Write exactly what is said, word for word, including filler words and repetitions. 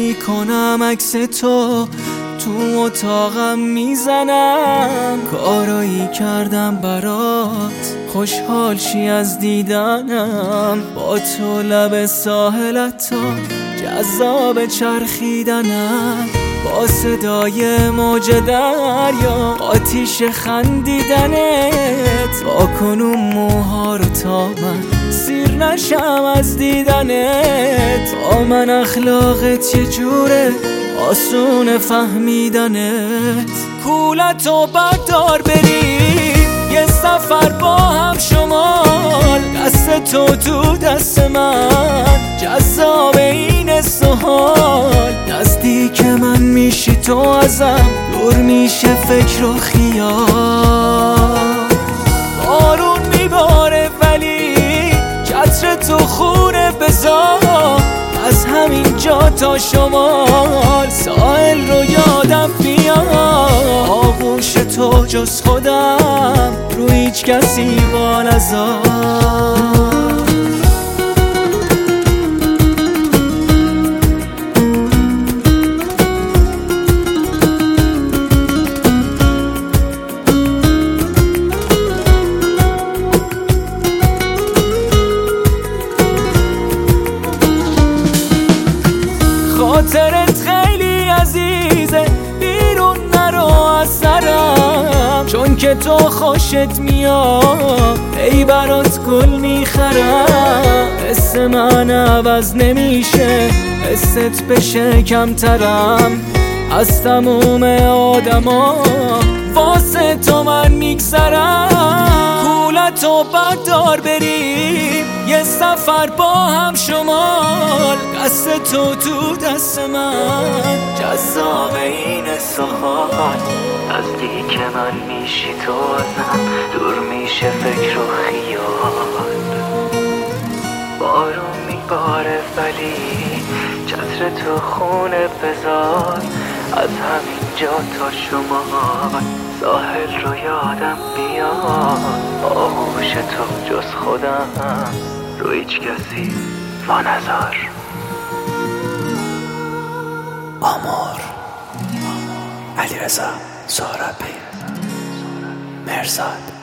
میکنم عکس تو تو اتاقم میزنم، کارایی کردم برات خوشحال شی از دیدنم، با تو لب ساحلت تا جذاب چرخیدنم، با صدای موج دریا آتیش خندیدنت، با کنون موها رو تا من سیر نشم از دیدنت، با من اخلاقت یه جوره آسون فهمیدنت، کولتو بردار بریم یه سفر با هم شمال، دست تو تو دست من جذاب این سوال، نزدیک من میشی تو ازم دور میشه فکر و خیال، بارون میباره ولی چتر تو خونه بذار، از همین جا تا شمال ساحل رو یادم میاد، آغوش تو جز خودم رو هیچ کسی با نذار. خاطرت خیلی عزیزه بیرون نرو از سرم، چون که تو خوشت میاد ای برات گل میخرم، حس من عوض نمیشه حست بشه کمترم، از تموم آدما واسه تو من میگذرم، کولتو بردار بریم یه سفر با هم شمال، دست تو تو دست من جذاب این سوال، نزدیک من میشی تو ازم دور میشه فکر و خیال، بارون میباره ولی چتر تو خونه بذار، از همین جا تا شمال ساحل رو یادم بیاد، آغوش تو جز خودم رو هیچ کسی وا نذار. آمور، علیرضا سهرابی، مرزاد.